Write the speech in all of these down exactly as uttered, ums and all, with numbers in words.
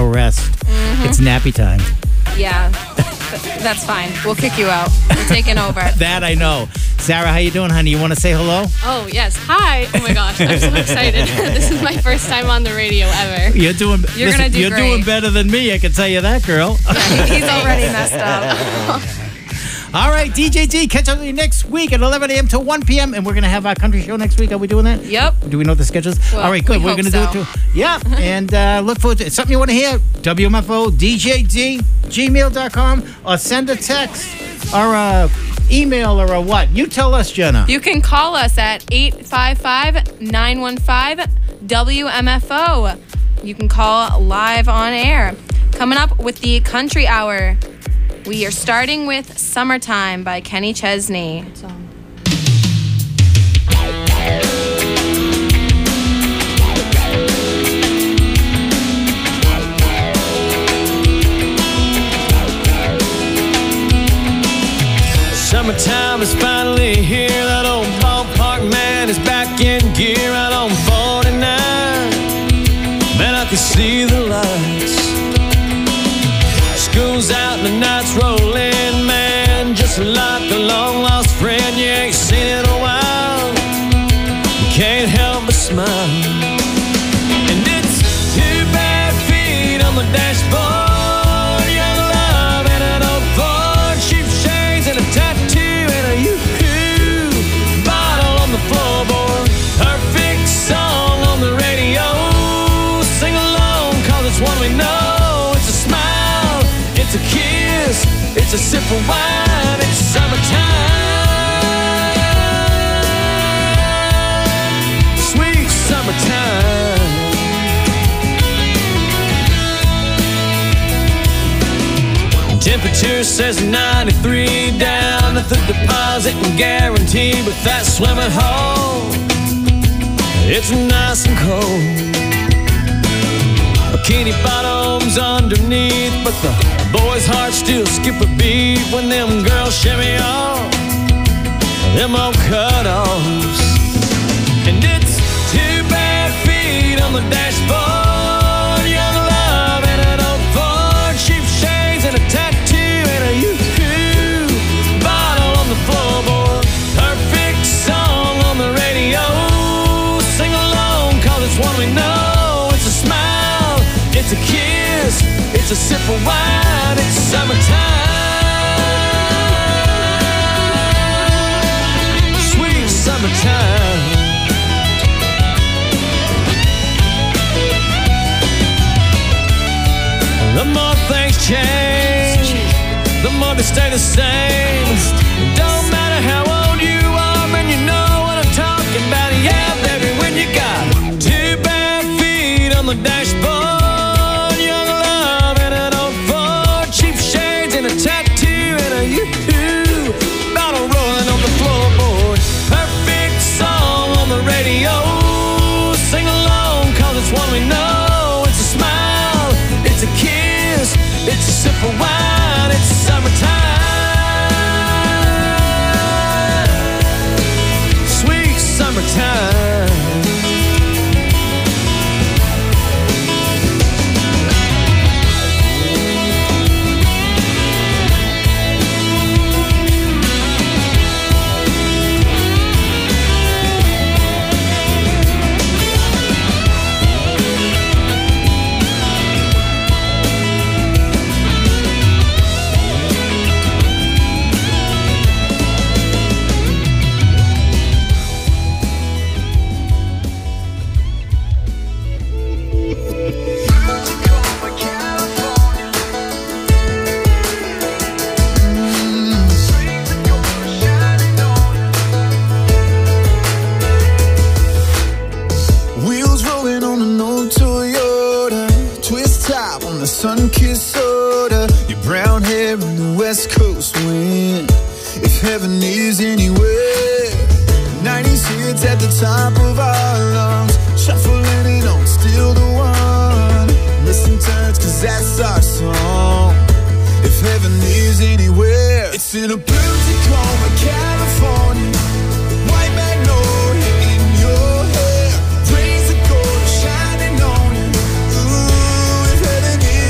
no rest. Mm-hmm. It's nappy time. Yeah, that's fine. We'll kick you out. We're taking over. That I know. Sarah, how you doing, honey? You want to say hello? Oh, yes. Hi. Oh, my gosh. I'm so excited. This is my first time on the radio ever. You're doing You're gonna do You're great. doing better than me, I can tell you that, girl. Yeah, he's already messed up. All right, D J D, catch up with you next week at eleven a.m. to one p.m. And we're going to have our country show next week. Are we doing that? Yep. Do we know what the schedule is? Well, All right, good. we We're hope going to so. do it too. Yeah, and uh, look forward to it. Something you want to hear? W M F O, D J D, gmail dot com, or send a text or a email or a what? You tell us, Jenna. You can call us at eight five five, nine one five, W M F O. You can call live on air. Coming up with the Country Hour, we are starting with Summertime by Kenny Chesney. Summertime is finally here. That old ballpark man is back in gear out on forty-nine. Man, I can see the lights. School's out and the night's rolling, man. Just like a long lost friend you ain't seen in a while. You can't help but smile. And it's two bare feet on the dashboard. It's a sip of wine, it's summertime. Sweet summertime. Temperature says ninety-three down. Nothing deposit and guarantee, but that swimming hole, it's nice and cold. Bikini bottoms underneath, but the boys' hearts still skip a beat when them girls shimmy off them old cut-offs. And it's two bare feet on the dashboard, young love and an old Ford, cheap shades and a tattoo and a yoo-hoo bottle on the floorboard. Perfect song on the radio, sing along 'cause it's one we know. It's a smile, it's a kiss, it's a sip of wine, it's summertime. Sweet summertime. The more things change, the more they stay the same. It don't matter how old you are, man, you know what I'm talking about. Yeah, baby, when you got two bare feet on the dashboard, young love and an old Ford, cheap shades and a tattoo and a yoo-hoo bottle rolling on the floorboard. Perfect song on the radio, sing along 'cause it's one we know. It's a smile, it's a kiss, it's a sip of wine, it's summertime. Sweet summertime. Wheels rolling on an old Toyota, twist top on the sun-kissed soda, your brown hair in the west coast wind. If heaven is anywhere, nineties hits at the top of our lungs, shuffling it on, still the one. Listen turns 'cause that's our song. If heaven is anywhere, it's in a blue Tacoma, California. White magnolia in your hair, rays of gold shining on you. Ooh, if heaven is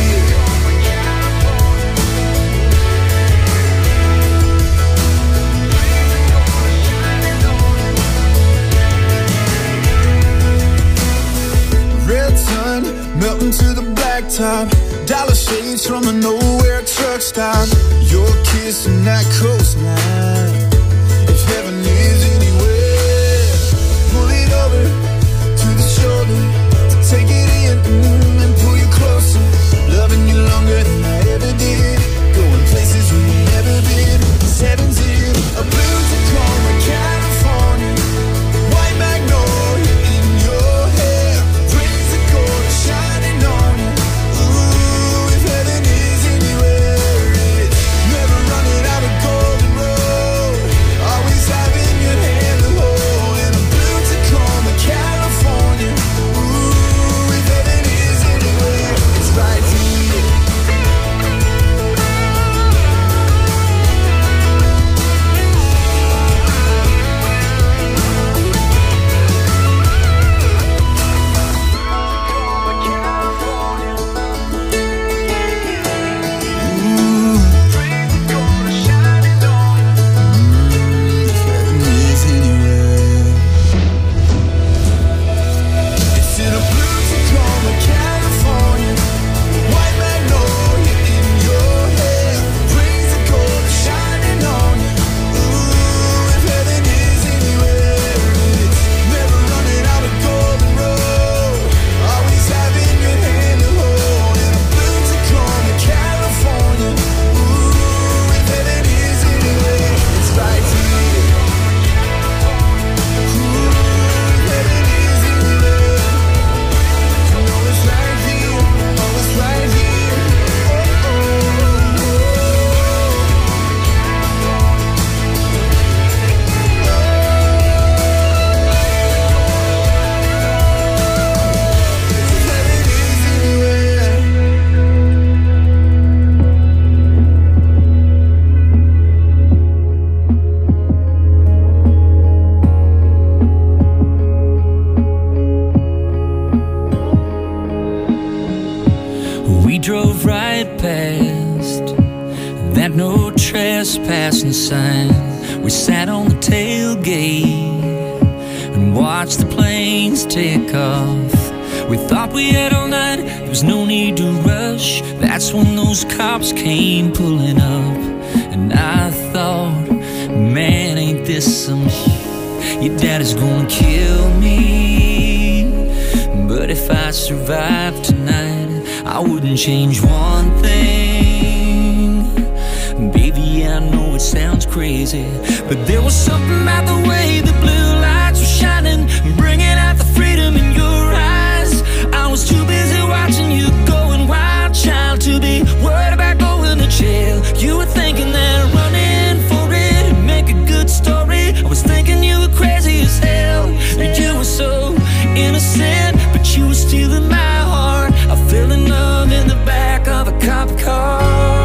Red sun melting to the blacktop, dollar shades from a nowhere truck stop. Your kiss and that coastline. If heaven is anywhere, pull it over to the shoulder to take it in mm, and pull you closer. Loving you longer than I ever did. Going places we've never been. Heaven's in a blue Tacoma, California. White magnolia in your hair. Rays of gold shining on you. Ooh, if heaven is anywhere, it's never running out of golden road. Always having your hand to hold in a blue Tacoma, California. Ooh, if heaven is anywhere, it's right here. We drove right past that no trespassing sign. We sat on the tailgate and watched the planes take off. We thought we had all night, there was no need to rush. That's when those cops came pulling up. And I thought, man, ain't this some shit? Your daddy's gonna kill me. But if I survive tonight, I wouldn't change one thing. Baby, I know it sounds crazy, but there was something about the way the blue lights were shining, bringing out the freedom in your eyes. I was too busy watching you going wild, child, to be worried about going to jail. You were thinking that running for it would make a good story. I was thinking you were crazy as hell. You were so innocent, but you were stealing my heart. I fell in love in the back of a cop car.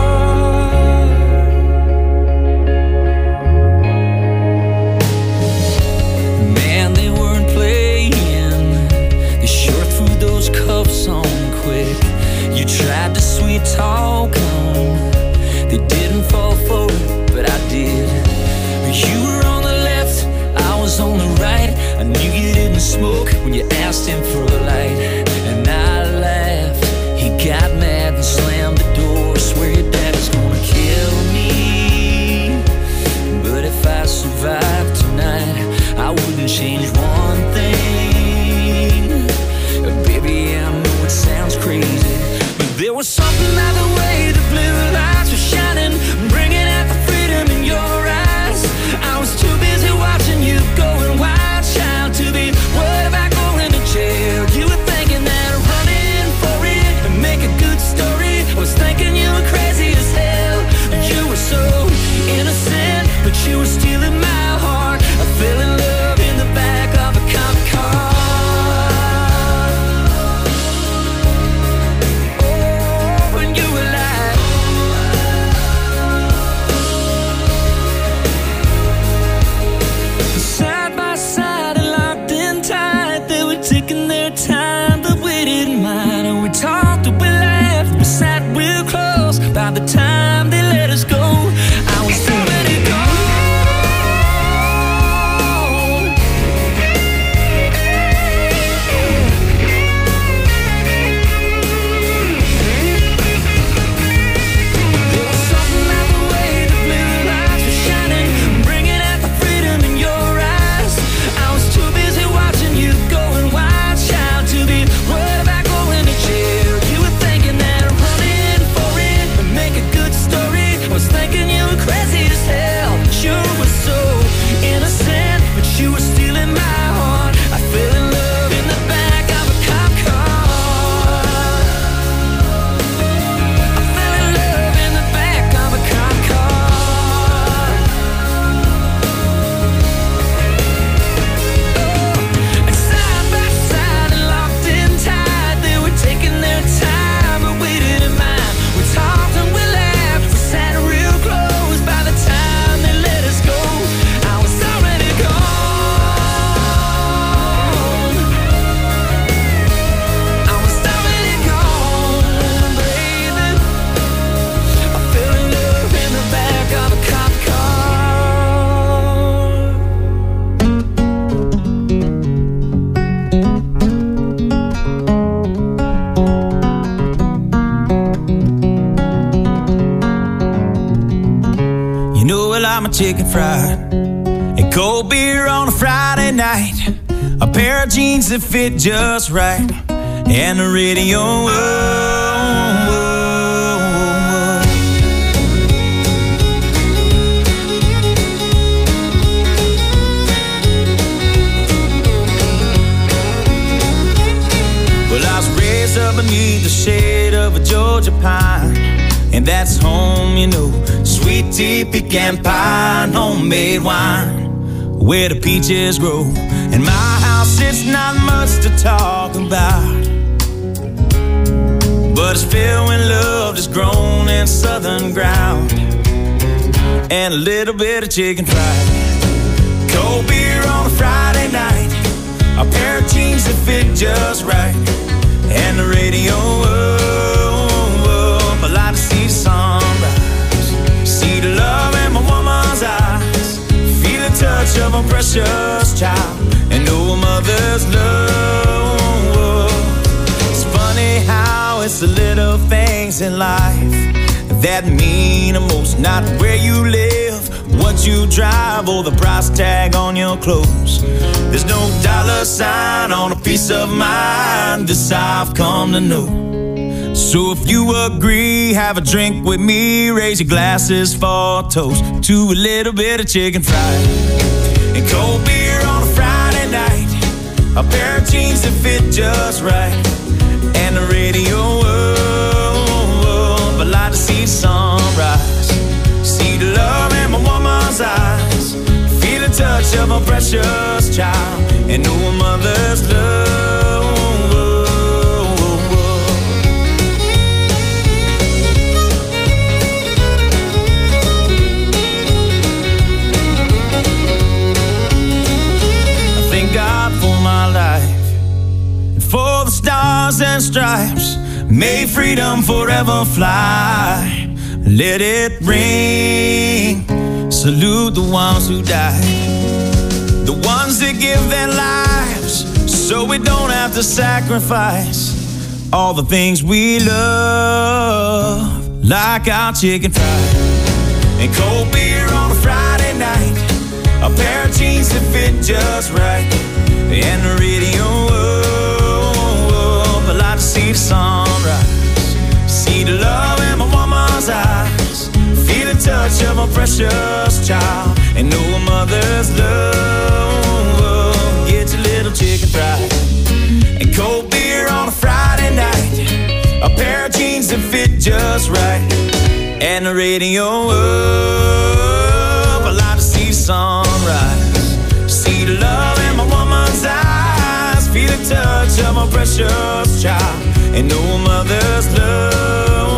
Man, they weren't playing. They sure threw those cuffs on quick. You tried to sweet talk them. They didn't fall for it, but I did. You were on the left, I was on the right. I knew you didn't smoke when you asked him for a light. And I laughed. He got mad and slammed the door. Swear your daddy's gonna kill me. But if I survive tonight, I wouldn't change one thing. Baby, I know it sounds crazy, but there was something about the way the blue lights were shining, bringing out the freedom in your eyes. I was too busy watching you going wild, child, to be worried about going to jail. You were thinking that running for it would make a good story. I was thinking you were crazy as hell. You were so innocent, but you were stealing my heart. I fell in love in the back of a cop car. Oh, when you were like, the time they let us go, I was already gone. There was something about the way the blue lights were shining, bringing out the freedom in your eyes. I was too busy watching you going wild, child, to be worried about going to jail. You were thinking that running for it would make a good story. I was thinking you were crazy as hell. Sure was so innocent, but you were stealing my heart. I fell in love in the back of a cop car. I fell in love in the back of a cop car. Oh, and side by side and locked in tight, they were taking their time and waited in mine. We talked and we laughed, we sat real close. By the time they let us go, I was already gone. I was already gone, baby. I fell in love in the back of a cop car. You know I like my chicken fried and cold beer on a Friday night, a pair of jeans that fit just right, and the radio. Oh, oh, oh. Well, I was raised up beneath the shade of a Georgia pine, and that's home, you know. Sweet tea, pecan pie, and homemade wine, where the peaches grow. In my house, it's not much to talk about, but it's filled when love is grown in southern ground, and a little bit of chicken fried, cold beer on a Friday night, a pair of jeans that fit just right, and the radio. Oh, oh, I like to see the sunrise, see the love in my woman's eyes, feel the touch of a precious child, and know a mother's love. It's funny how it's the little things in life that mean the most. Not where you live, what you drive, or the price tag on your clothes. There's no dollar sign on a peace of mind, this I've come to know. So if you agree, have a drink with me, raise your glasses for a toast to a little bit of chicken fried and cold beer on a Friday night, a pair of jeans that fit just right, and the radio. Oh, oh, I like to see the sunrise, see the love in my woman's eyes, feel the touch of a precious child, and know a mother's love. God for my life, and for the stars and stripes, may freedom forever fly. Let it ring, salute the ones who died, the ones that give their lives so we don't have to sacrifice all the things we love, like our chicken fried and cold beer on a Friday night, a pair of jeans that fit just right, and the radio. Oh, I like to see the sunrise, see the love in my woman's eyes, feel the touch of a precious child, and know a mother's love. Get your little chicken fried and cold beer on a Friday night, a pair of jeans that fit just right, and the radio. Oh, I like to see the sunrise, see the love in my woman's eyes, feel the touch of a precious child, and know a mother's love.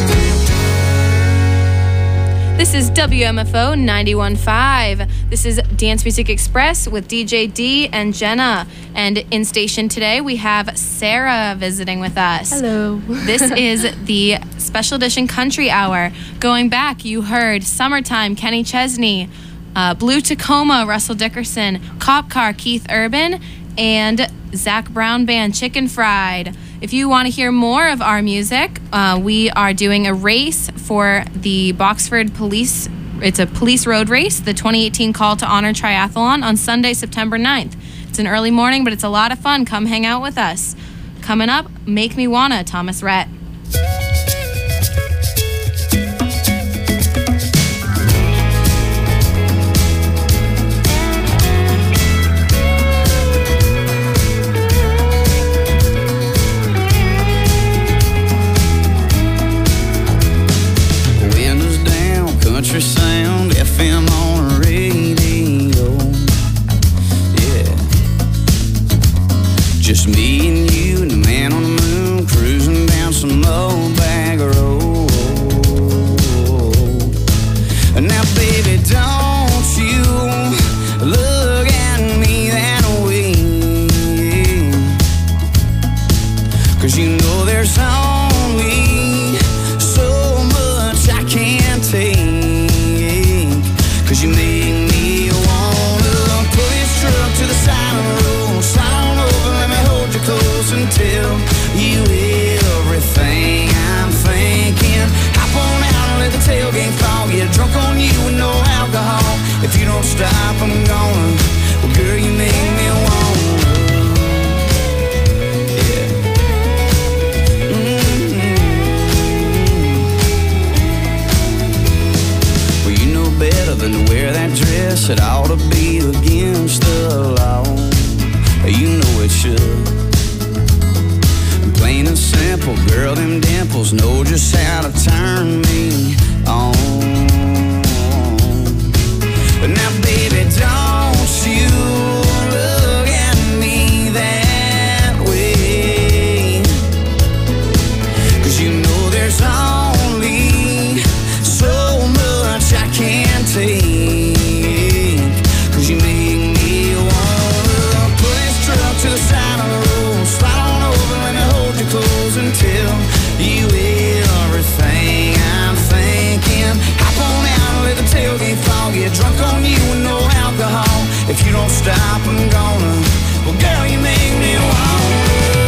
This is W M F O ninety-one point five. This is Dance Music Express with D J D and Jenna. And in station today, we have Sarah visiting with us. Hello. This is the special edition Country Hour. Going back, you heard Summertime, Kenny Chesney, uh, Blue Tacoma, Russell Dickerson, Cop Car, Keith Urban, and Zach Brown Band, Chicken Fried. If you want to hear more of our music, uh, we are doing a race for the Boxford Police. It's a police road race, the twenty eighteen Call to Honor Triathlon on Sunday, September ninth. It's an early morning, but it's a lot of fun. Come hang out with us. Coming up, Make Me Wanna, Thomas Rhett. Country sound, F M on radio. Yeah. Just me and you and the man on the moon, cruising down some old bag road. Now baby, don't you look at me that way, 'cause you know there's only so much I can't take. You make me wanna pull this truck to the side of the road, slide on over, let me hold you close and tell you everything I'm thinking. Hop on out and let the tailgate fall, get drunk on you with no alcohol. If you don't stop, I'm gonna. Well, girl, you make me wanna. Yeah. Mm-hmm. Well, you know better than to wear that dress. It ought to be against the law. You know it should. Plain and simple, girl, them dimples know just how to turn me on. But now, baby, don't you look at me that way, 'cause you know there's only so much I can't take. 'Cause you make me wanna pull this truck to the side of the road, slide on over, let me hold you close and tell you everything I'm thinking. Hop on out and let the tailgate fall, get drunk on you with no alcohol. If you don't stop, I'm gonna. Well, girl, you make me wanna.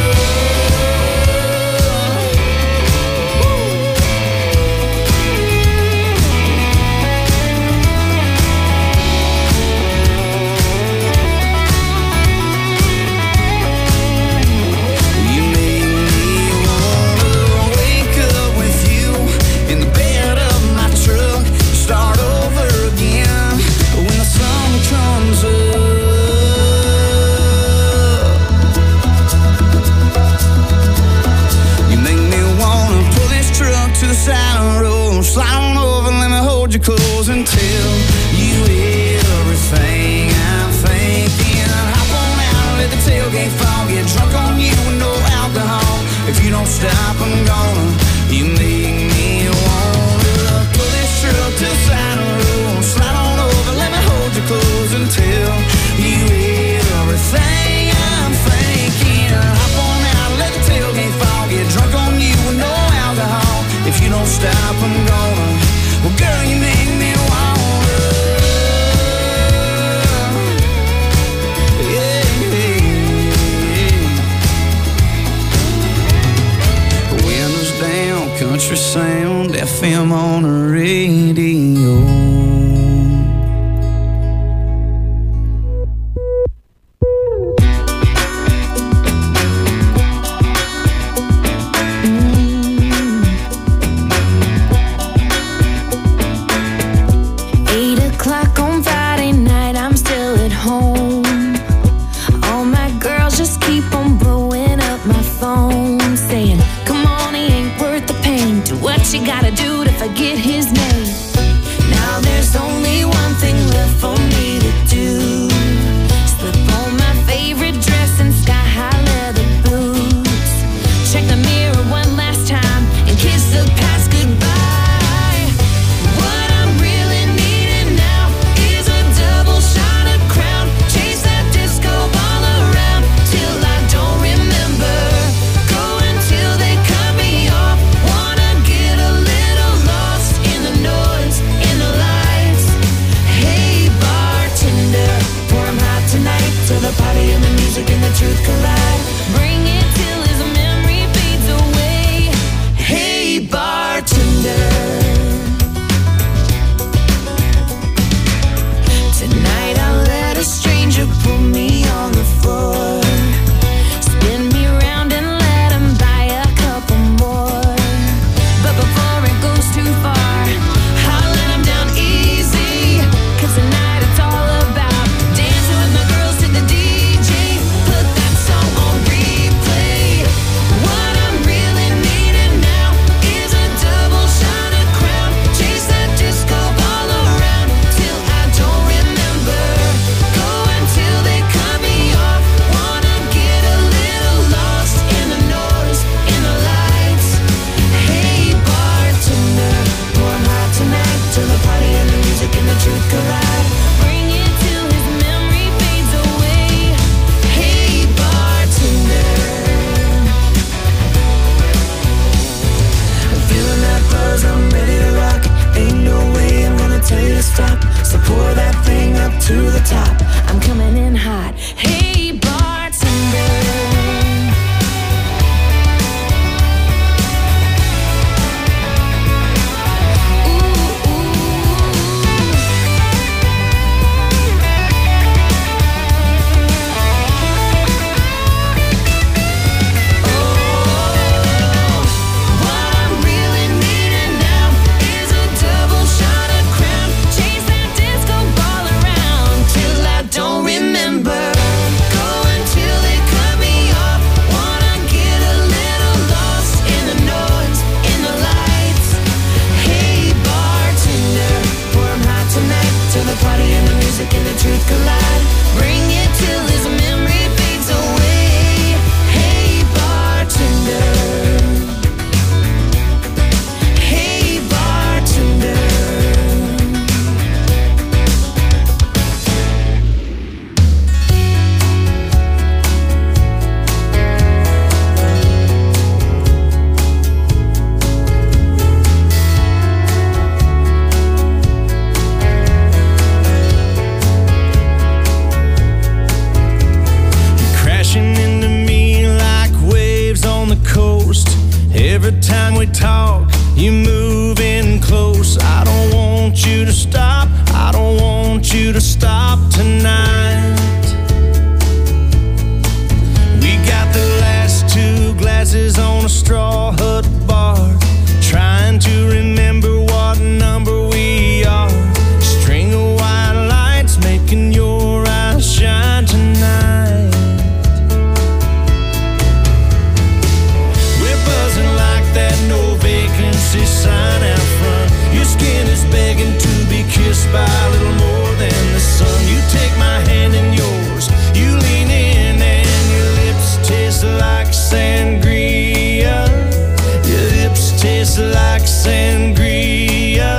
Slide on over, let me hold you close and tell you everything I'm thinking. Hop on out and let the tailgate fall, get drunk on you with no alcohol. If you don't stop, I'm gonna. You make me wanna pull this truck to the side of the road, slide on over, let me hold you close and tell you everything I'm thinking. Hop on out and let the tailgate fall, get drunk on you with no alcohol. If you don't stop, I'm gonna. Well, girl, you make me wanna. Yeah, yeah. Windows down, country sound, F M on the radio. What you gotta do to forget his name? Now there's only one thing left for me to do. Slip on my favorite dress and sky-high leather boots. Check the mirror one last time and kiss the past goodbye. What I'm really needing now is a double shot to the top. I'm coming in hot. Hey, bartender. And the truth collide. Bring it till his memory fades away. Hey, bartender. Hey, bartender. Every time we talk, you move in close. I don't want you to stop. I don't want you to stop tonight. We got the last two glasses on a straw hut bar, trying to remember what number we are. String of white lights making your eyes shine tonight. That no vacancy sign out front. Your skin is begging to be kissed by a little more than the sun. You take my hand in yours, you lean in, and your lips taste like sangria. Your lips taste like sangria.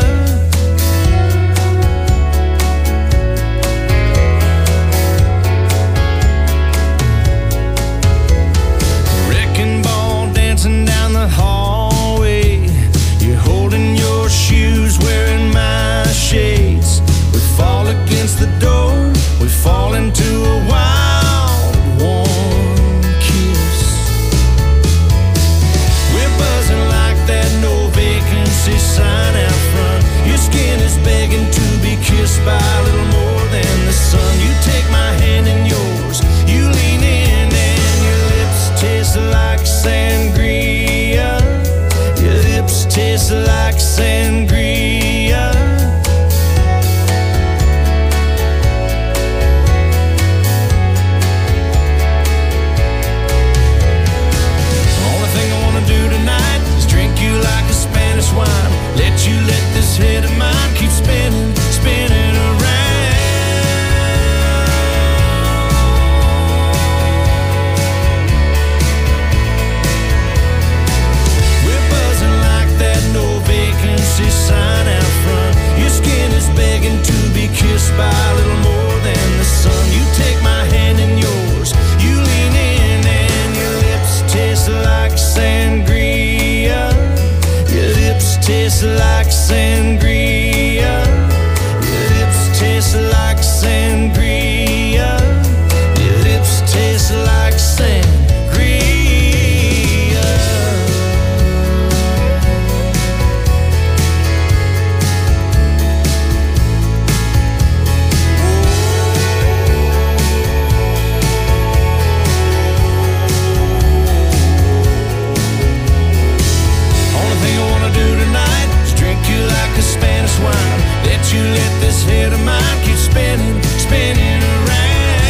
Wrecking ball dancing down the hall. Shoes wearing my shades. We fall against the door. We fall into a wild, warm kiss. We're buzzing like that no vacancy sign out front. Your skin is begging to be kissed by a little more than the sun. You take my hand in yours. You lean in and your lips taste like sangria. Your lips taste like sangria. Only thing I wanna do tonight is drink you like a Spanish wine. Let you let this head of mine keep spinning, spinning around. No vacancy sign out front. Your skin is begging to be kissed by a little more than the sun. You take my hand in yours. You lean in and your lips taste like sangria. Your lips taste like sangria. Your lips taste like sangria. Your lips taste like sangria. You let this head of mine keep spinning, spinning around.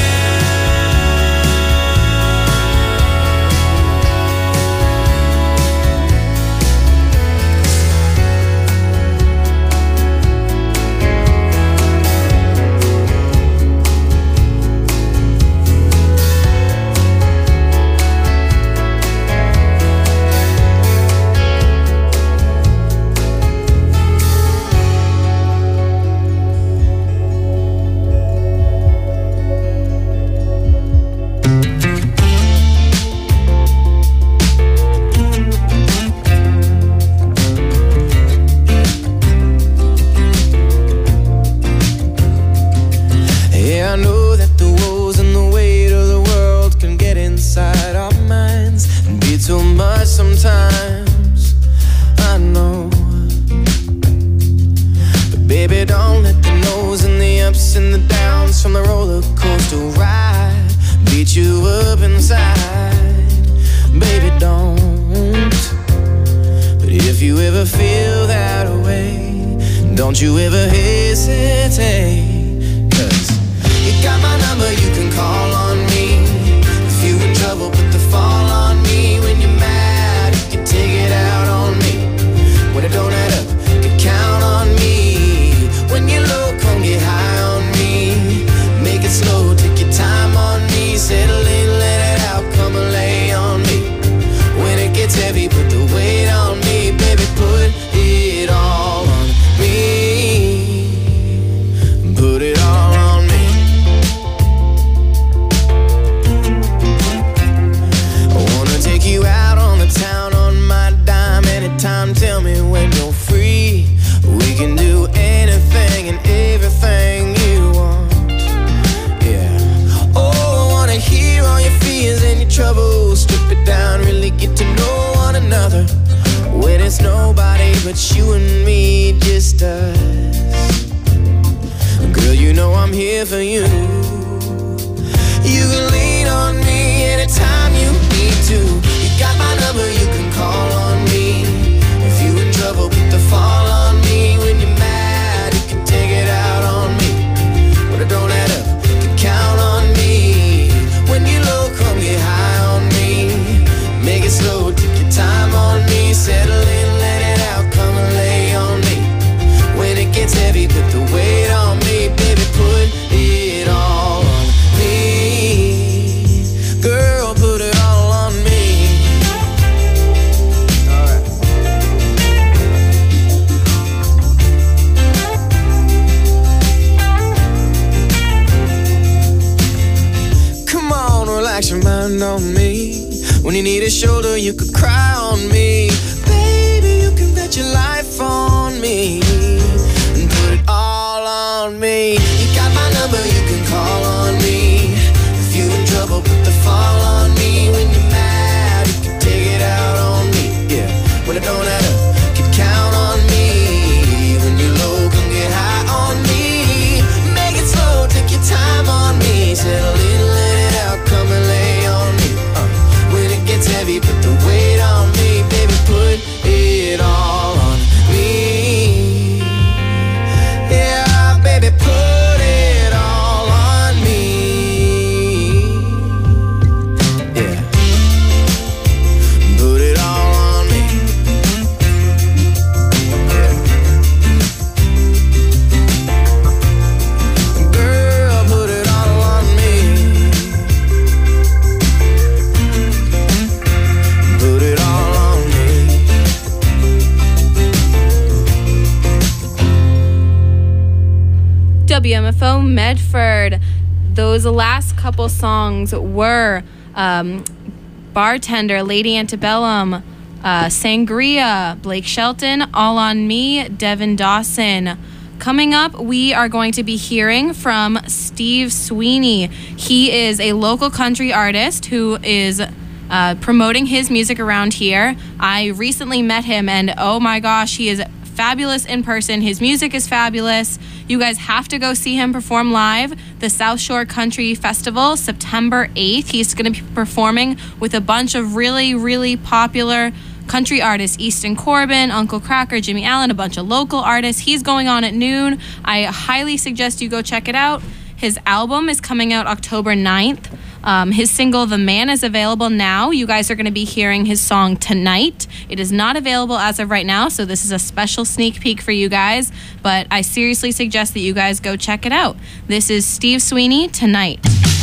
you ever feel that way, don't you ever hesitate. Cause you got my number, you can call on me. If you in trouble, put the fall on me. When you're mad, you can take it out on me. When it don't add up, you can count on me. When you're low, come get high on me. Make it slow, take your time on me. Settle in, let it out, come and lay on me. When it gets heavy, put the weight on me. Baby, put it all on me. Put it all on me. I wanna take you out on the town on my dime. Anytime, tell me when you're free. We can do anything and everything you want. Yeah. Oh, I wanna hear all your fears and your troubles. Strip it down, really get to know one another. When it's nobody but you and me, just us. Girl, you know I'm here for you. You can lean on me anytime you need to. You got my number, you can call on me. If you in trouble, put the fall on me. When you're mad, you can take it out on me. But it don't add up, you can count on me. When you're low, come get high on me. Make it slow, take your time on me. Settle in, let it out, come and lay on me. When it gets heavy, put the weight on me. Baby, put it all on me. Girl, put it all on me. Alright. Come on, relax your mind on me. When you need a shoulder, you could cry on me. Baby, you can bet your life on me. And put it all on me. You got my number, you can call on me. If you in trouble, put the fall on me. When you're mad, you can take it out on me. Yeah, when it don't add up, you can count on me. When you're low, come get high on me. Make it slow, take your time on me. Settle in, let it out, come and lay on me. uh. When it gets heavy, put the weight on me. Baby, put it all on me. Yeah, baby, put it all on me. Yeah, put it all on me. Yeah. Girl, put it all on me. Put it all on me. W M F O Medford. Those last couple songs were um, Bartender, Lady Antebellum, uh, Sangria, Blake Shelton, All on Me, Devin Dawson. Coming up, we are going to be hearing from Steve Sweeney. He is a local country artist who is uh, promoting his music around here. I recently met him, and oh my gosh, he is fabulous in person. His music is fabulous. You guys have to go see him perform live. The South Shore Country Festival, September eighth. He's going to be performing with a bunch of really, really popular country artists. Easton Corbin, Uncle Cracker, Jimmy Allen, a bunch of local artists. He's going on at noon. I highly suggest you go check it out. His album is coming out October ninth. Um, his single, The Man, is available now. You guys are going to be hearing his song Tonight. It is not available as of right now, so this is a special sneak peek for you guys, but I seriously suggest that you guys go check it out. This is Steve Sweeney, Tonight.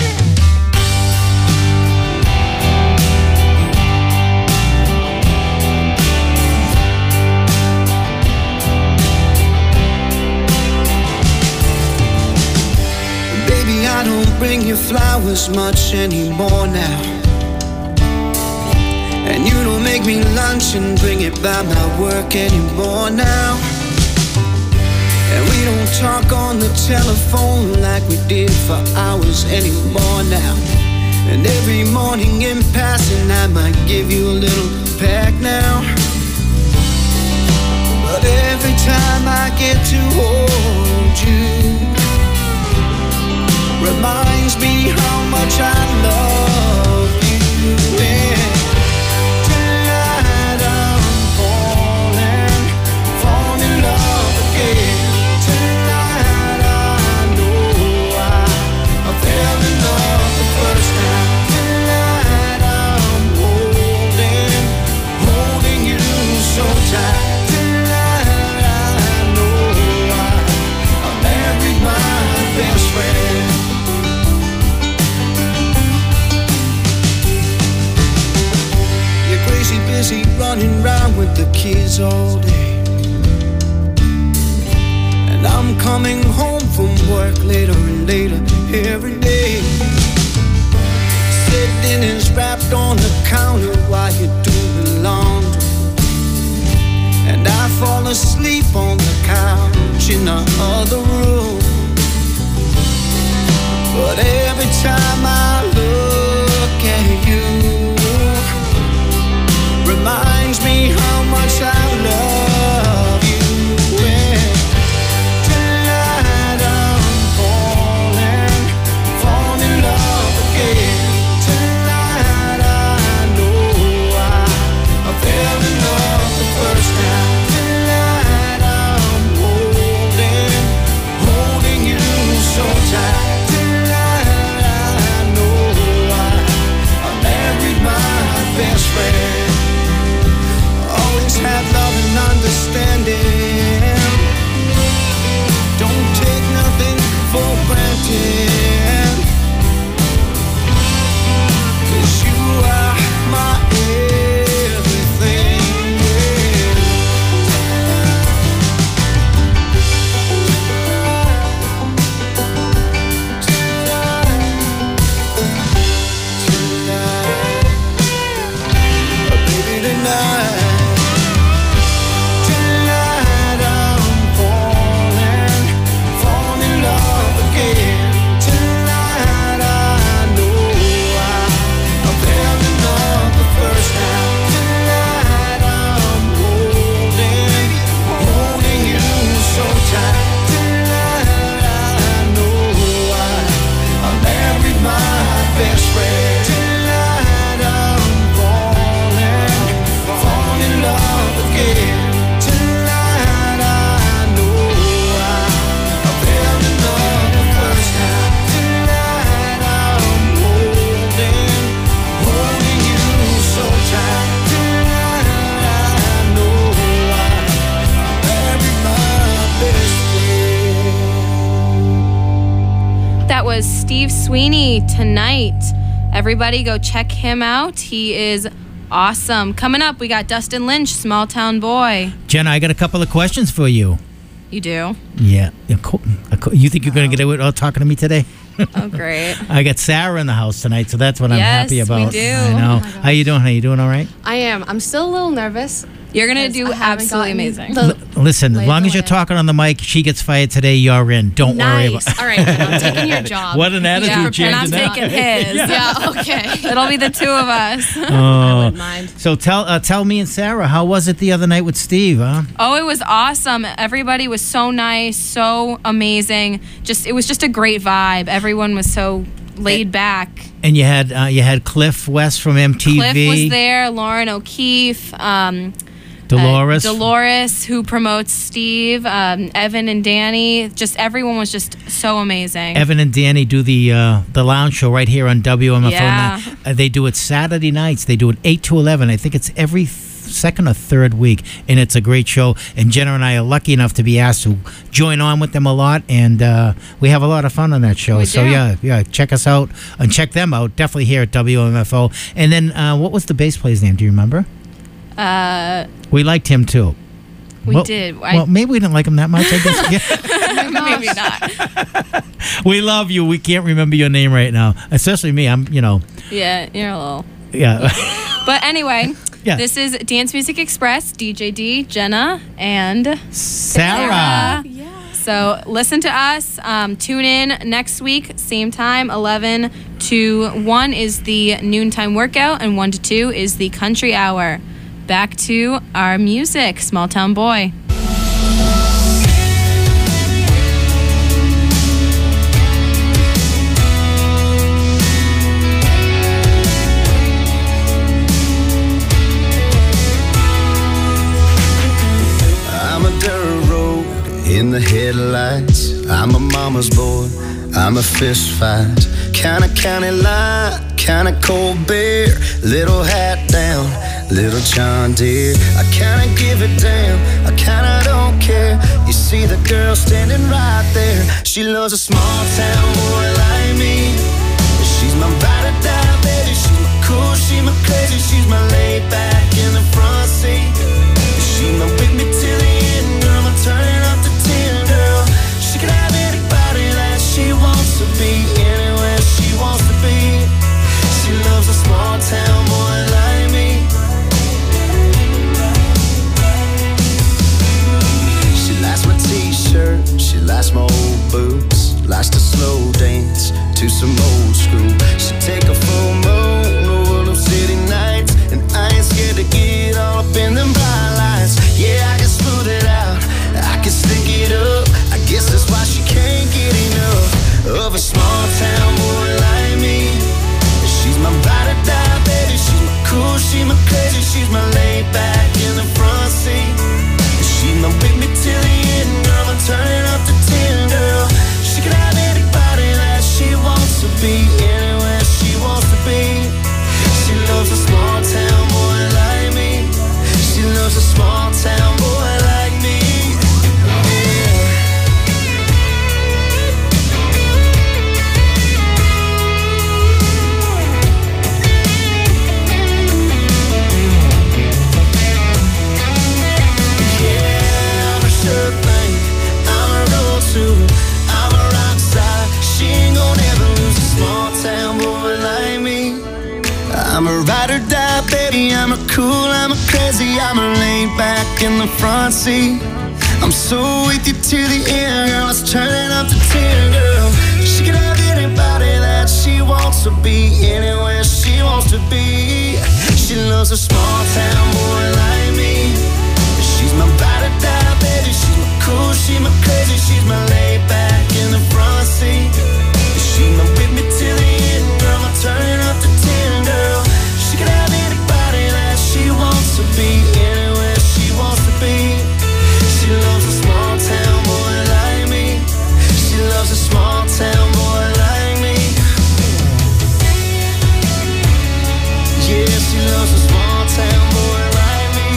I don't bring you flowers much anymore now, and you don't make me lunch and bring it by my work anymore now. And we don't talk on the telephone like we did for hours anymore now. And every morning in passing I might give you a little peck now, but every time I get to hold you reminds me how much I love you. Yeah. Tonight I'm falling running round with the kids all day. And I'm coming home from work later and later every day. Sitting and strapped on the counter while you're doing laundry. And I fall asleep on the couch in the other room. But every time I look at you, reminds me how much I love you. And tonight I'm falling, falling in love again. Tonight I know I, I fell in love the first time. Tonight I'm holding, holding you so tight. Best friend, always had love and understanding. Don't take nothing for granted, 'cause you are my everything. Steve Sweeney, Tonight. Everybody go check him out. He is awesome. Coming up, we got Dustin Lynch, Small Town Boy. Jenna, I got a couple of questions for you. You do? Yeah. You think you're going to get away without talking to me today? Oh, great. I got Sarah in the house tonight, so that's what I'm yes, happy about. we do. I know. Oh How you doing? How you doing all right? I am. I'm still a little nervous. You're going to do I haven't absolutely gotten amazing. the- L- listen, as lay long of as the you're land. talking on the mic, she gets fired today, you're in. Don't worry about Nice. All right, then I'm taking your job. What an attitude Yeah, change and I'm in that. taking his. Yeah, okay. It'll be the two of us. I Oh. wouldn't mind. So tell uh, tell me and Sarah, how was it the other night with Steve, huh? Oh, it was awesome. Everybody was so nice, so amazing. Just it was just a great vibe. Everyone was so laid back. And you had uh, you had Cliff West from M T V. Cliff was there, Lauren O'Keefe, um, Dolores. uh, Dolores, who promotes Steve, um, Evan and Danny. Just everyone was just so amazing. Evan and Danny do the uh, the lounge show right here on W M F O. Yeah. Uh, they do it Saturday nights. They do it eight to eleven. I think it's every th- second or third week, and it's a great show. And Jenna and I are lucky enough to be asked to join on with them a lot, and uh, we have a lot of fun on that show. We so do. yeah, yeah, check us out and check them out. Definitely here at W M F O. And then uh, what was the bass player's name? Do you remember? Uh, We liked him too. we Well- did. I, Well, maybe we didn't like him that much. I guess. Yeah. maybe not. We love you. We can't remember your name right now, especially me. I'm, you know, Yeah, you're a little. yeah. But anyway, Yeah. this is Dance Music Express, D J D, Jenna, and Sarah. So listen to us. Um, tune in next week, same time, eleven to one is the noontime workout, and one to two is the country hour. Back to our music, Small Town Boy. I'm a dirt road in the headlights. I'm a mama's boy. I'm a fist fight. Kinda county line, kinda cold beer. Little hat down, little John Deere. I kinda give a damn, I kinda don't care. You see the girl standing right there. She loves a small town boy like me. She's my ride or die, baby. She's my cool, she's my crazy. She's my laid back in the front seat. loves a small town boy like me. Yeah, I'm a sure thing, I'm a roll too, I'm a rock star. She ain't gonna ever lose a small town boy like me. I'm a ride or die, baby, I'm a cool, I'm a crazy, I'm a laid back in the front seat. I'm so with you to the end, girl, it's turning up to ten, girl. She can have anybody that she wants to be, anywhere she wants to be. She loves a small town boy like me. She's my ride or die, baby, she's my cool, she's my crazy, she's my laid back in the front seat. She's my with me to the end, girl, I'm turning up to ten, girl. She can have anybody that she wants to be, anywhere she wants to be. She loves a small town boy like me. She loves a small town boy like me. Yeah, she loves a small town boy like me.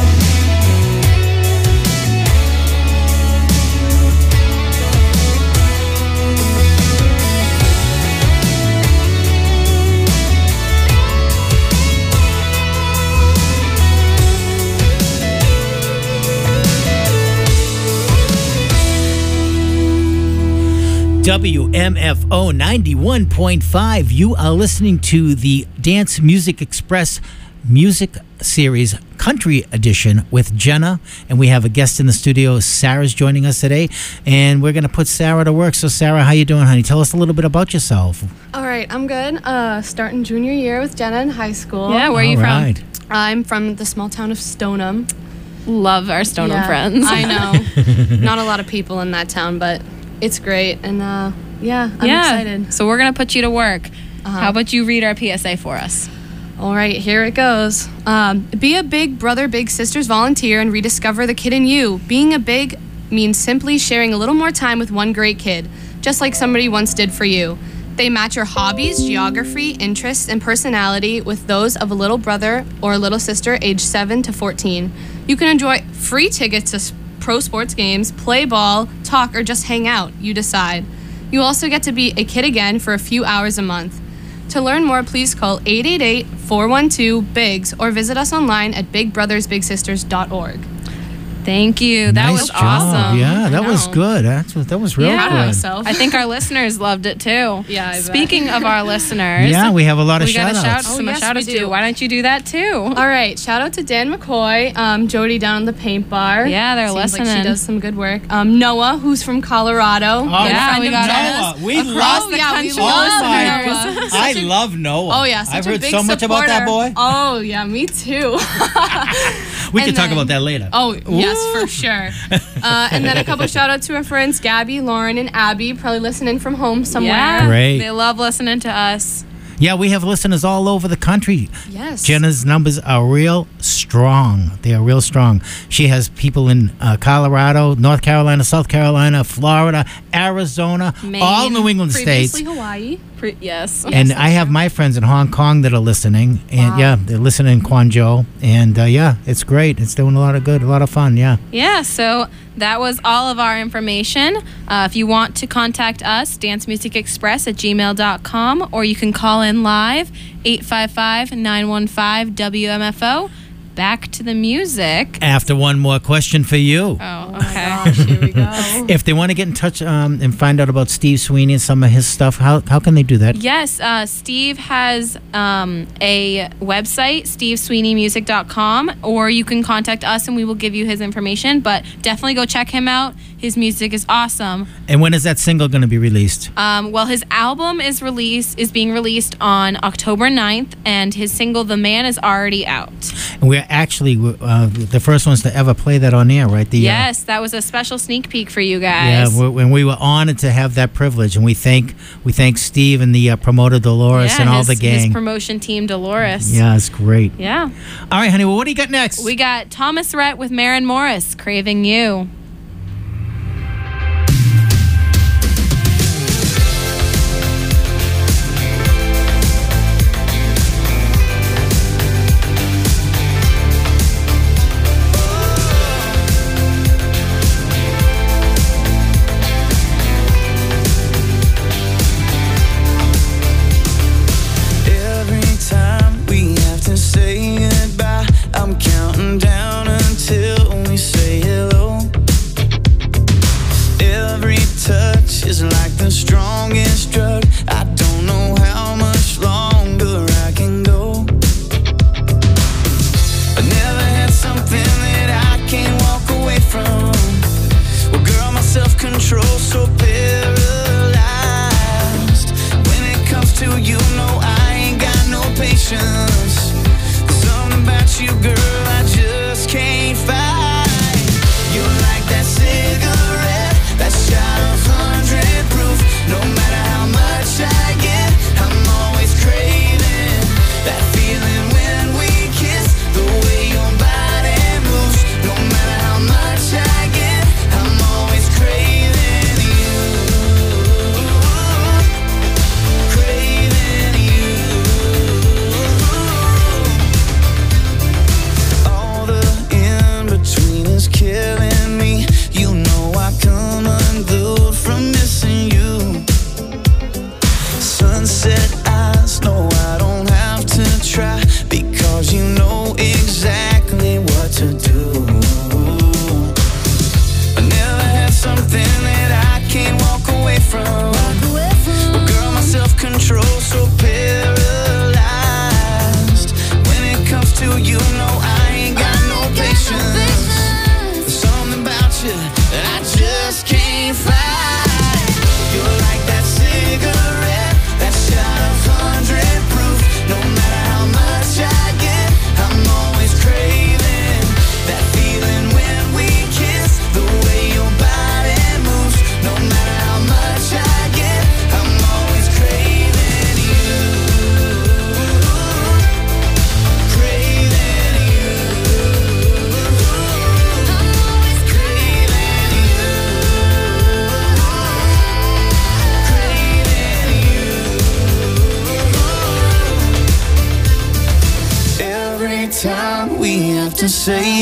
W M F O ninety-one point five. You are listening to the Dance Music Express music series country edition with Jenna, and we have a guest in the studio. Sarah's joining us today, and we're going to put Sarah to work. So Sarah, how you doing, honey? Tell us a little bit about yourself. All right, I'm good. Uh, starting junior year with Jenna in high school. Yeah, where are you All from? right. I'm from the small town of Stoneham. Love our Stoneham Yeah, friends. I know. Not a lot of people in that town, but it's great. And uh, yeah, I'm yeah. excited. So we're gonna put you to work. Uh-huh. How about you read our P S A for us? All right, here it goes. Um, be a big brother, big sisters volunteer and rediscover the kid in you. Being a big means simply sharing a little more time with one great kid, just like somebody once did for you. They match your hobbies, geography, interests, and personality with those of a little brother or a little sister aged seven to fourteen. You can enjoy free tickets to s- pro sports games, play ball, talk, or just hang out. You decide. You also get to be a kid again for a few hours a month. To learn more, please call eight eight eight, four one two, B I G S or visit us online at big brothers big sisters dot org. Thank you. That nice was job. awesome. Yeah, I that was know. good. That's, that was real Yeah. Proud of good. myself. I think our listeners loved it too. Yeah, I bet. Speaking of our listeners, Yeah, we have a lot of we got to shout shout outs. Oh, some yes, shout outs we do. too. Why don't you do that too? All right, shout out to Dan McCoy, um, Jody down in the paint bar. Yeah, they're Seems like listening. she does some good work. Um, Noah, who's from Colorado. Oh, Yeah, friend we of got Jenna's. Noah. We Across love the yeah, we country love Oh my Noah. God. I love Noah. Oh yeah, such I've a heard big so much about that boy. supporter. Oh yeah, me too. we can and talk then- about that later. Oh yes, for sure. Uh, and then a couple shout outs to our friends Gabby, Lauren, and Abby, probably listening from home somewhere. Yeah, Great. They love listening to us. Yeah, we have listeners all over the country. Yes. Jenna's numbers are real strong. They are real strong. She has people in uh, Colorado, North Carolina, South Carolina, Florida, Arizona, Maine, all New England Previously states. Hawaii. Pre- yes. And I have my friends in Hong Kong that are listening. And Wow. yeah, they're listening in Guangzhou. And uh, yeah, it's great. It's doing a lot of good, a lot of fun. Yeah. Yeah, so that was all of our information. Uh, if you want to contact us, dance music express at gmail dot com, or you can call in live, eight five five, nine one five, W M F O. Back to the music. After one more question for you. Oh, okay. Gosh, here we go. If they want to get in touch um, and find out about Steve Sweeney and some of his stuff, how, how can they do that? Yes, uh, Steve has um, a website, steve sweeney music dot com, or you can contact us and we will give you his information. But definitely go check him out. His music is awesome. And when is that single going to be released? Um, well, his album is released is being released on October ninth, and his single "The Man" is already out. And we're actually uh, the first ones to ever play that on air, right? The, Yes, that was a special sneak peek for you Uh, yeah, guys. we're, when we were honored to have that privilege, and we thank we thank Steve and the uh, promoter Dolores Yeah, and all his, the gang. His promotion team, Dolores. Yeah, it's great. Yeah. All right, honey. Well, what do you got next? We got Thomas Rhett with Maren Morris, "Craving You."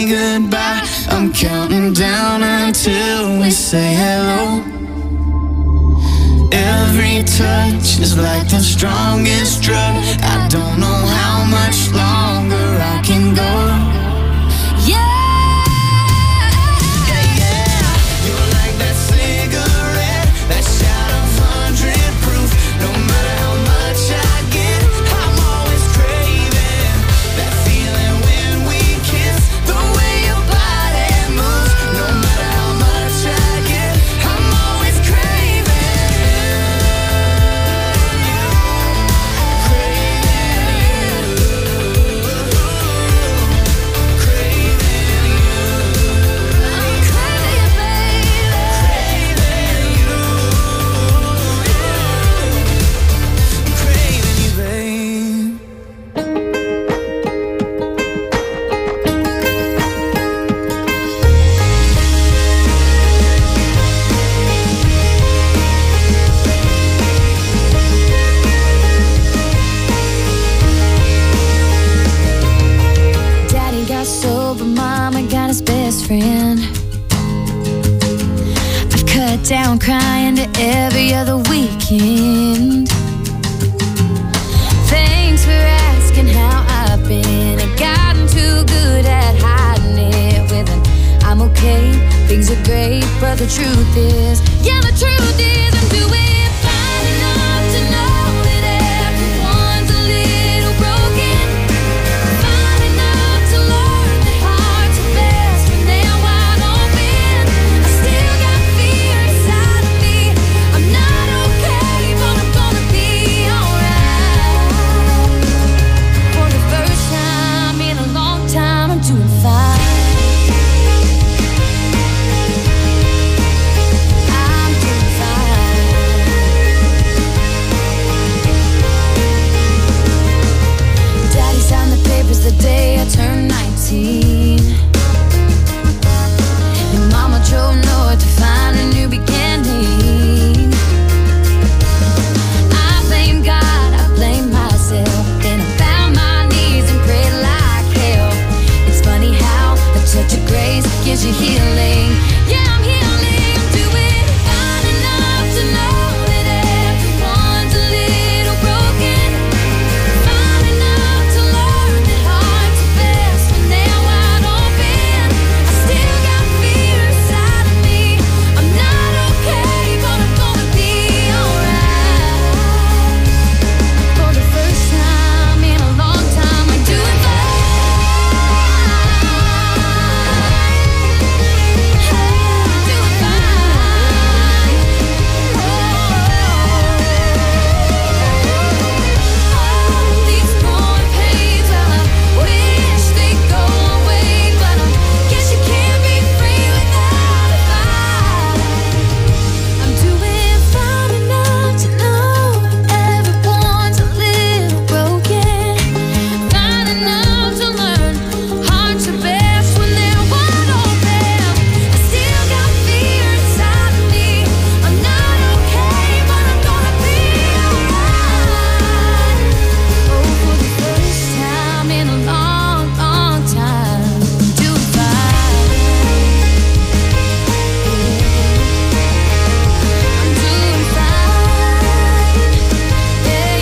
say goodbye. I'm counting down until we say hello. Every touch is like the strongest drug. I don't know how much longer I can go. Yeah. Down crying to every other weekend. Thanks for asking how I've been. I've gotten too good at hiding it with an I'm okay, things are great, but the truth is, yeah, the truth is I'm doing fine enough to know that everyone's a little broken. Fine enough to learn that hearts are best when they're wide open. I still got fear inside of me. I'm not okay, but I'm gonna be alright. For the first time in a long time, I'm doing fine. The day I turned nineteen, and Mama drove north to find a new beginning. I blame God, I blame myself, then I found my knees and prayed like hell. It's funny how a touch of grace gives you healing. Yeah, I'm healing, I'm doing fine enough to know that everyone's a little broken. Fine enough to learn that hearts are best when they're wide open. I still got fear inside of me. I'm not okay, but I'm gonna be alright. For the first time in a long time, I'm doing fine. I'm doing fine. Oh, these growing pains, well, I wish they'd go away, but I guess you can't be free without a fight. I'm doing fine enough to know everyone's a little broken. Fine enough to learn hearts are best when they're wide open. I still got fear inside of me. I'm not okay, but I'm gonna be alright. Oh, for the first time in a long, long time, I'm doing fine. I'm doing fine. Yeah,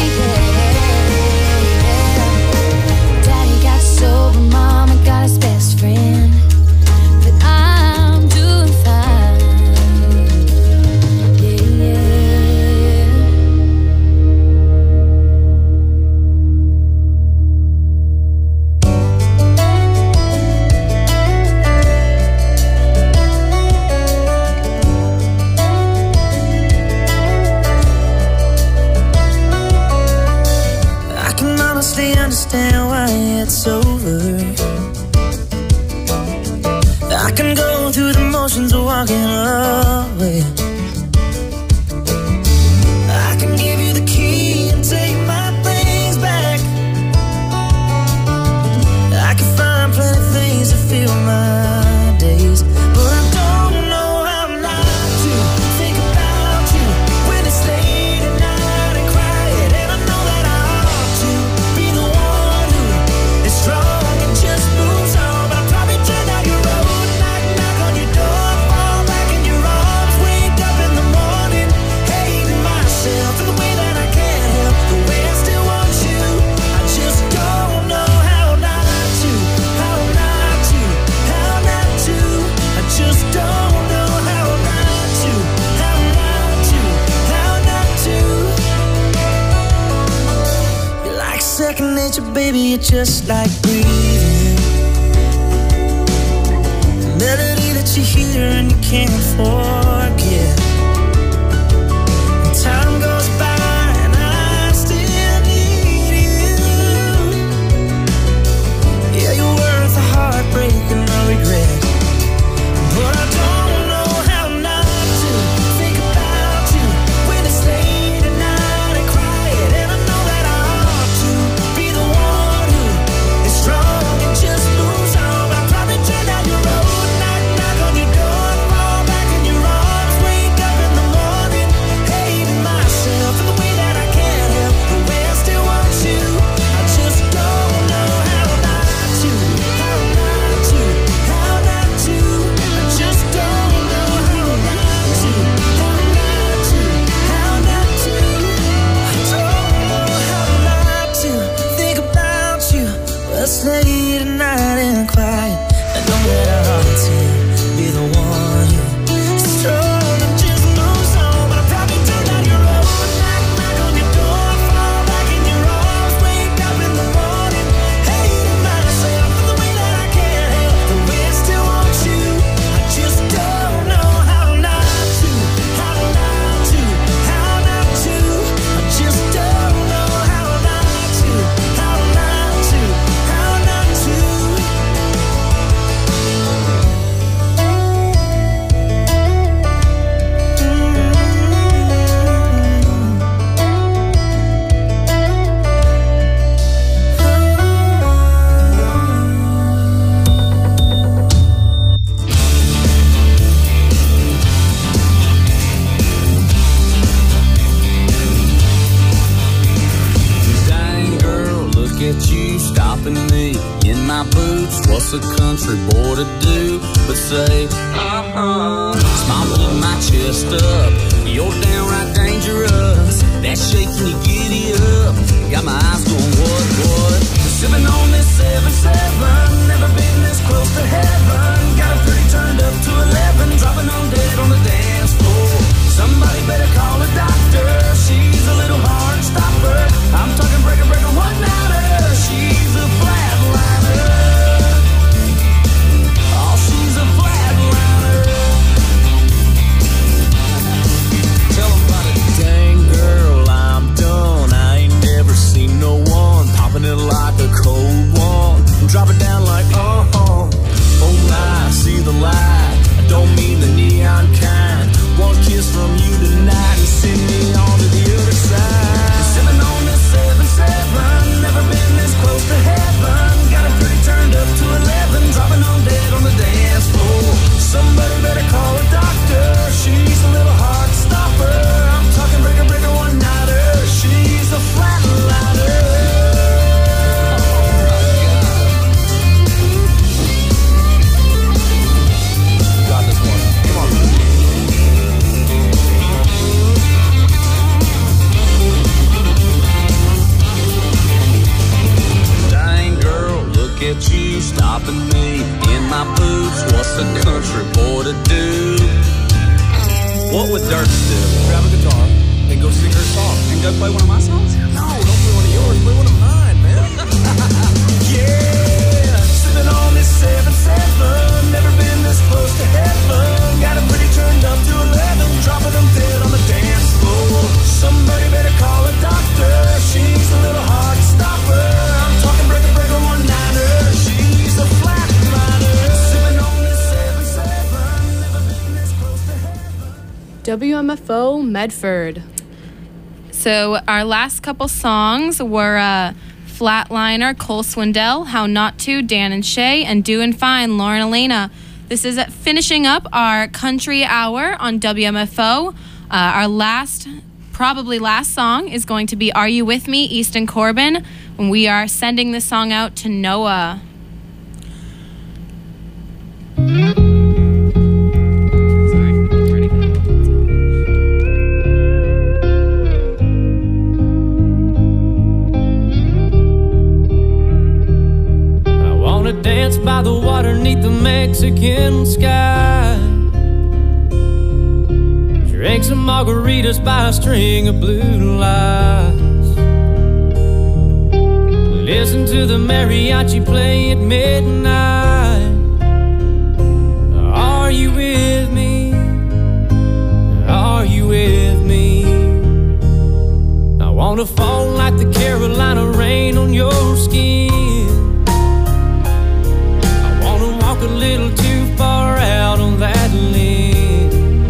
yeah. Daddy got sober, Mama got his best friend, but I'm doing fine. Yeah, yeah. I can honestly understand why it's over. I can go through the motions of walking away. I can give you the key and take my things back. I can find plenty of things to fill my days, but I don't know how not to think about you when it's late at night and quiet. And I know that I ought to be the one who is strong and just moves on, but I probably turned out you're just like breathing. A melody that you hear and you can't forget. And time goes by and I still need you. Yeah, you're worth a heartbreak and no regret. But I don't know how not to think about you when it's late at night and quiet. And I know that I ought to be the one who is strong and just moves on. But I probably turn down your road, knock, knock on your door, fall back in your arms, wake up in the morning, hating myself for the way that I can't help the way I still want you. I just don't know how not to, how not to, how not to. I just don't know how not to, how not to, how not to. I don't know how not to think about you. Well, it's late at night and quiet. I know that I ought to be the one who's strong and just moves on. But I probably turn down your road, knock, knock on your door, fall back in your arms, wake up in the morning, hating myself for the way that I can't help the way I still want you. I just don't know how not to, how not to, how not to. I just don't know how not to, how not to, how not to. Dang girl, look at you stopping me in my boots. What's a country boy to do but say, uh-huh? Smiling my chest up, you're downright dangerous. That shaking you giddy up, got my eyes going what, what? Sipping on this seven seven, never been this close to heaven. Got a pretty turned up to eleven, dropping on dead on the dance floor. Somebody better call a doctor, she's a little hard stopper. I'm talking breaker, breaker, one nighter. She's a flatliner. Oh, she's a flatliner. Tell 'em about it. Dang girl, I'm done. I ain't never seen no one popping it like a cold one. Drop it down like uh-huh. Oh my, see the light. I don't mean the neon kind. One kiss from you tonight and send me on to the other side. Sipping on this seven seven, never been this close to heaven. Got a pretty turned up to eleven, dropping on dead on the dance floor. Somebody better call a doctor, she's a little hard stopper. I'm talking breaker, breaker, one nighter. She's a flatliner. Got this one. Come on. Dang girl, look at you stopping me in my boots. What's a country boy to do? What would Dirk do? Grab a guitar, then go sing her song. And go play one of my songs? No, don't play one of yours, play one of mine, man. Yeah, sipping on this seven seven, never been this close to heaven. Got a pretty turned up to eleven, dropping them dead on the dance floor. Somebody better call a doctor, she's a little hard stopper. I'm talking breaker, breaker, one nighter. She's a flatliner. Sipping on this seven seven, never been this close to heaven. W M F O Medford. So our last couple songs were uh, Flatliner, Cole Swindell, How Not To, Dan and Shay, and Doin' Fine, Lauren Elena. This is uh, finishing up our country hour on W M F O. Uh, our last, probably last song is going to be Are You With Me, Easton Corbin. And we are sending this song out to Noah. Dance by the water neath the Mexican sky. Drink some margaritas by a string of blue lights. Listen to the mariachi play at midnight. Are you with me? Are you with me? I wanna fall like the Carolina rain on your skin. I wanna walk a little too far out on that limb.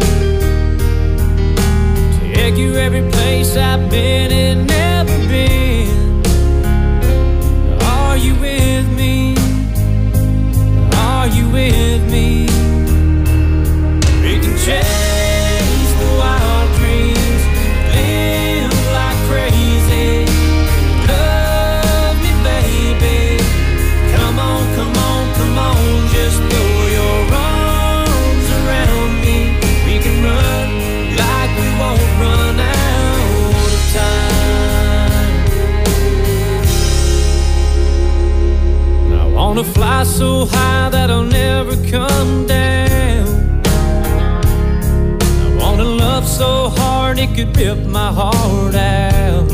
Take you every place I've been and never been. Are you with me? Are you with me? We can chase the wild dreams, live like crazy. Love me, baby. Come on, come on, come on. Just throw your arms around me. We can run like we won't run out of time. I wanna fly so high that I'll never come down. I wanna love so hard it could rip my heart out.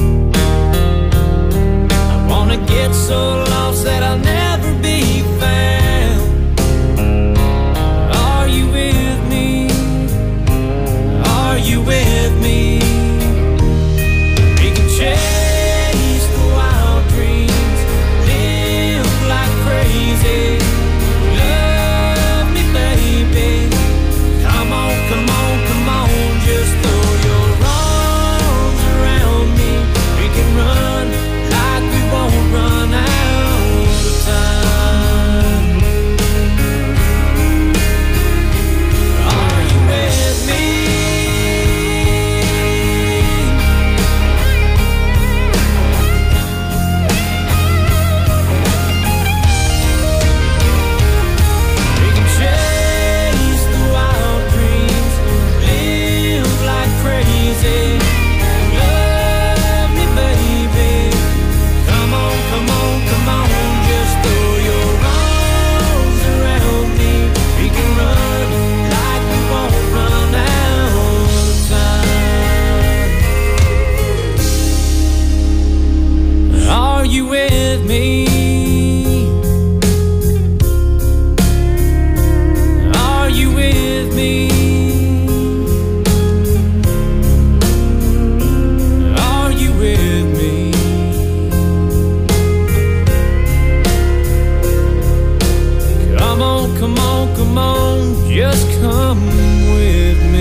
I wanna get so lost that I'll never be found. Are you with me? Are you with me? We can chase the wild dreams, live like crazy. Love me, baby. Come on, come on, come on. Just throw your arms around me. We can run like we won't run out of time. Are you with me? We can chase the wild dreams, live like crazy. Love me, baby. Come on, come on, come on. Just throw your arms around me. We can run like we won't run out of time. Are you with me? Are you with me? Are you with me? Come on, come on, come on, just come with me.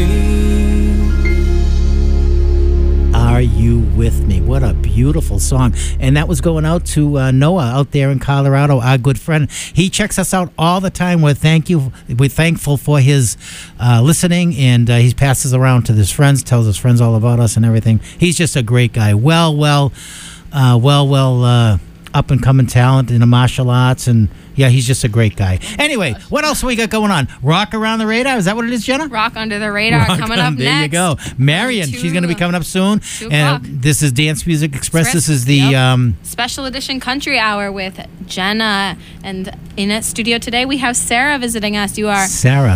Are You With Me? What a beautiful song. And that was going out to uh, Noah out there in Colorado, our good friend. He checks us out all the time. We're thank you. We're thankful for his uh, listening, and uh, he passes around to his friends, tells his friends all about us and everything. He's just a great guy. Well, well, uh, well, well, uh, up and coming talent in the martial arts, and yeah, he's just a great guy. Anyway, what else we got going on? Rock Around the Radar, is that what it is, Jenna? Rock Under the Radar Rock coming on, up there next. you go. Marion, Two- she's going to be coming up soon. two And o'clock. this is Dance Music Express. This is the Yep. um, Special edition country hour with Jenna. And in a studio today, we have Sarah visiting us. You are Sarah.